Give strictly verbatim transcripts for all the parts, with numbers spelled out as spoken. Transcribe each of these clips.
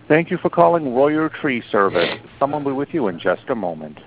Thank you for calling Royer Tree Service. Someone will be with you in just a moment.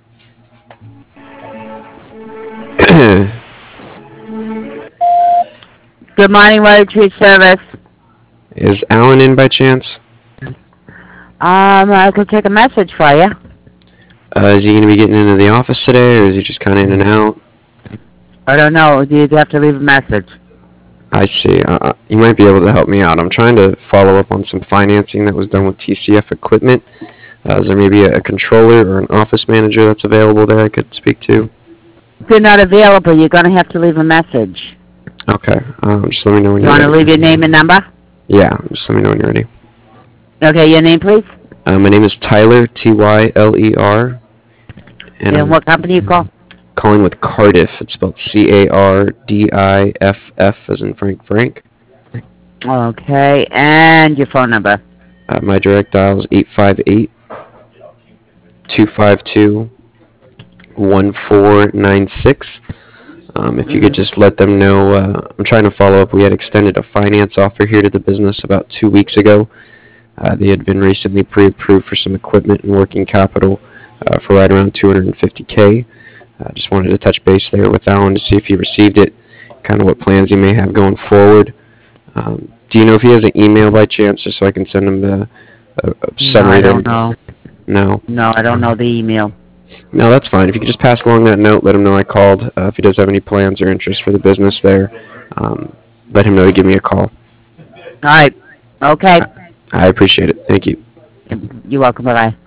Good morning, Royer Tree Service. Is Alan in by chance? Um, I could take a message for you. Uh, is he going to be getting into the office today, or is he just kind of in and out? I don't know. You'd have to leave a message. I see. Uh, you might be able to help me out. I'm trying to follow up on some financing that was done with T C F equipment. Uh, is there maybe a, a controller or an office manager that's available there I could speak to? If you're not available, you're going to have to leave a message. Okay. Um, just let me know when you you're ready. You want to leave your name and number? Yeah, just let me know when you're ready. Okay, your name, please? Uh, my name is Tyler, T Y L E R. And, and what company you call? Calling with Cardiff. It's spelled C A R D I F F as in Frank Frank. Okay, and your phone number? Uh, my direct dial is eight five eight, two five two, one four nine six. Um, if you could just let them know, uh, I'm trying to follow up. We had extended a finance offer here to the business about two weeks ago. Uh, they had been recently pre-approved for some equipment and working capital uh, for right around two hundred fifty K. I uh, just wanted to touch base there with Alan to see if he received it, kind of what plans he may have going forward. Um, do you know if he has an email by chance, just so I can send him a, a, a summary? No, I don't there? know. No? No, I don't know the email. No, that's fine. If you could just pass along that note, let him know I called. Uh, if he does have any plans or interest for the business there, um, let him know to give me a call. All right. Okay. I appreciate it. Thank you. You're welcome. Bye-bye.